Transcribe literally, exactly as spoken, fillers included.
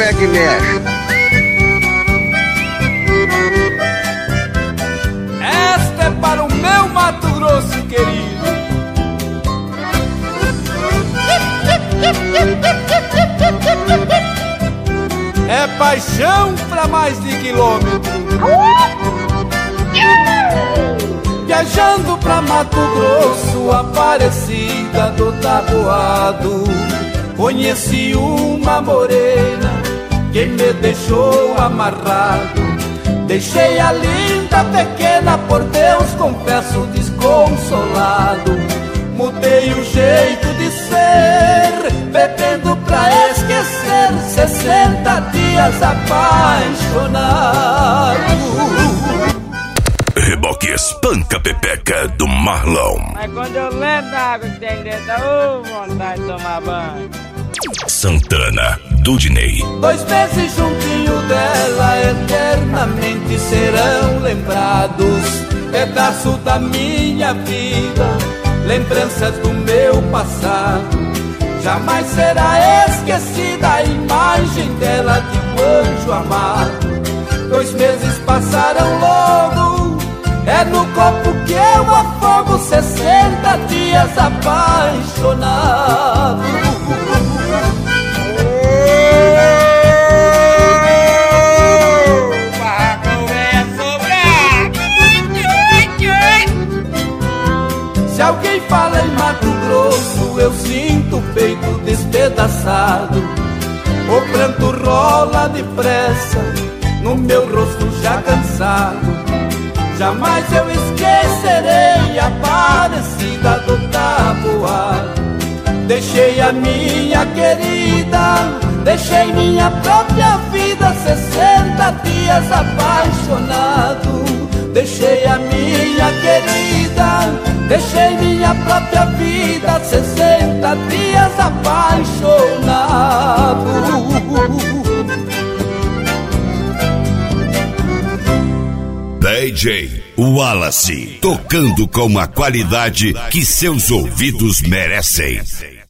como é que mexe. Esta é para o meu Mato Grosso querido. É paixão pra mais de quilômetro. Viajando pra Mato Grosso, Aparecida do Taboado, conheci uma morena que me deixou amarrado. Deixei a linda pequena, por Deus confesso desconsolado. Mudei o jeito de ser, bebendo pra esquecer, sessenta dias apaixonado. Reboque espanca pepeca do Marlon. Mas quando eu lembro da água que tem dentro, ô, vontade de tomar banho. Santana, Dudney. Dois meses juntinho dela, eternamente serão lembrados. Pedaço da minha vida, lembranças do meu passado. Jamais será esquecida a imagem dela de um anjo amado. Dois meses passaram logo, é no copo que eu afogo, sessenta dias apaixonado. Se alguém fala em Mato Grosso, eu sinto o peito despedaçado. O pranto rola depressa no meu rosto já cansado. Jamais eu esquecerei a Aparecida do Taboado. Deixei a minha querida, deixei minha própria vida, sessenta dias apaixonado. Deixei a minha querida, deixei minha própria vida, sessenta dias apaixonado. D J Wallace, tocando com a qualidade que seus ouvidos merecem.